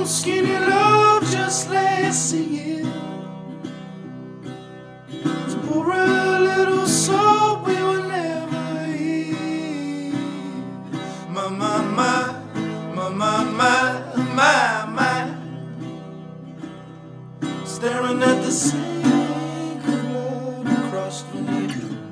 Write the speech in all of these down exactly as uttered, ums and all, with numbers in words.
on, skinny love, just let's sing it. So pour a little salt we will never eat. My, my, my, my, my, my, my, my. Staring at the sink of blood across the knee.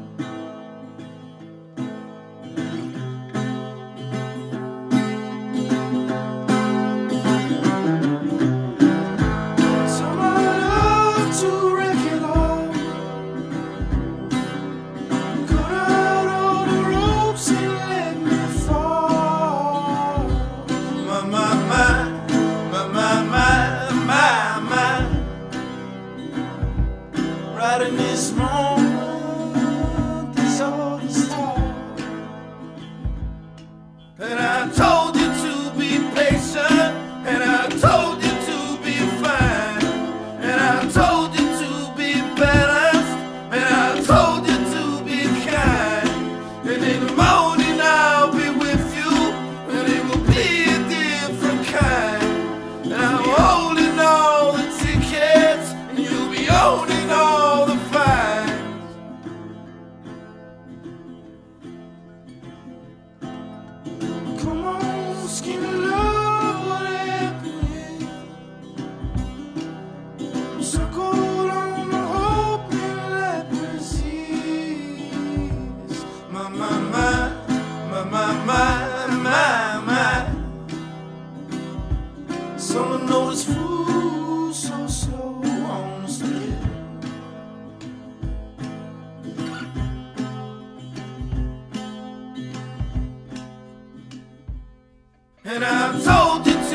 Right in this moment, this all is talk. And I told you to be patient, and I told you to be fine, and I told you to be balanced, and I told you to be kind. And in the morning I'll be with you, and it will be a different kind. And I'm holding all the tickets, and you'll be owning all the fines. Come on, skinny love, what happened? Circle on the hope and let me see. My, my, my, my, my, my, my, my. Someone noticed food so slow on the stairs. And I told you to